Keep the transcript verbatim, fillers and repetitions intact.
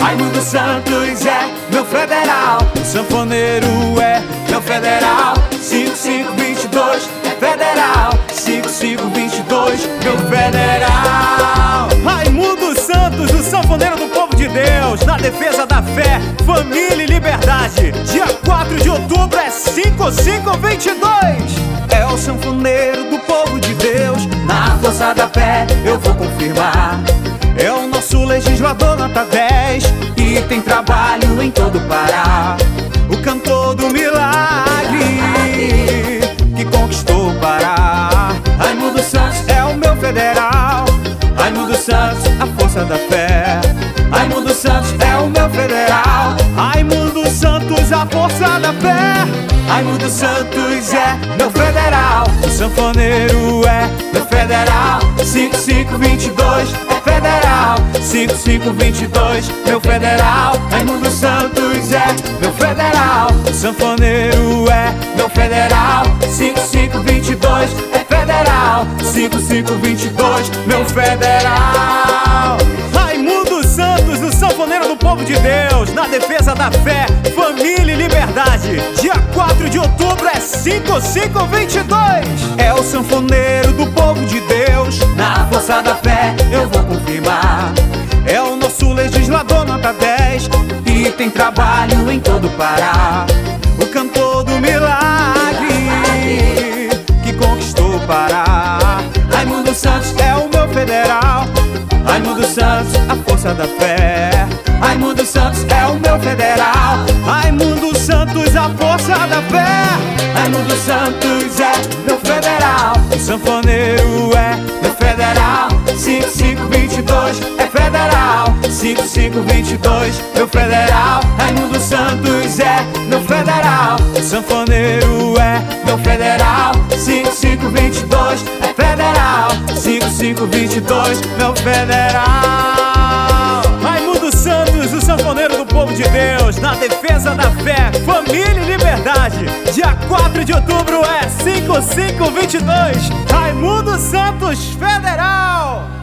Raimundo Santos é meu federal, o sanfoneiro é meu federal. Cinco, cinco, vinte e dois é federal. Cinco, cinco, vinte e dois, meu federal. Raimundo Santos, o sanfoneiro do povo de Deus, na defesa da fé, família e liberdade. Dia quatro de outubro é cinco, cinco, vinte e dois. É o sanfoneiro do povo de Deus, na força da fé eu vou confirmar. É o nosso legislador nota dez, e tem trabalho em todo o Pará. o cantor do milagre que conquistou o Pará. Raimundo Santos É o meu federal, Raimundo Santos, a força da fé. Raimundo Santos é o meu federal. Raimundo Santos, a força da fé. Raimundo Santos é meu federal. O sanfoneiro é Meu federal. Cinco, cinco, vinte e dois é federal. Cinco, cinco, vinte e dois, meu federal. Raimundo Santos é meu federal. o sanfoneiro é Meu federal. Cinco, cinco, vinte e dois é federal. Cinco, cinco, vinte e dois, meu federal. Raimundo Santos, o sanfoneiro do povo de Deus, na defesa da fé, família e liberdade. Dia quatro de outubro é cinco, cinco, vinte e dois. É o sanfoneiro do povo de Deus, Na força da fé eu vou confirmar. é o nosso legislador nota dez, E tem trabalho em todo o Pará. o cantor do milagre que conquistou o Pará. Raimundo Santos É o meu federal, Raimundo Santos, a força da fé. Raimundo Santos é o meu federal. Raimundo Santos, a força da fé. Raimundo Santos é meu federal. O sanfoneiro é Meu federal. Cinco, cinco, vinte e dois é federal. Cinco, cinco, vinte e dois, meu federal. Raimundo Santos é meu federal. o sanfoneiro é Meu federal. Cinco, cinco, vinte e dois é federal. Cinco, cinco, vinte e dois, meu federal. Raimundo Santos, o sanfoneiro do povo de Deus, na defesa da fé, família e liberdade. Dia quatro de outubro é cinco, cinco, vinte e dois. Raimundo Santos Federal.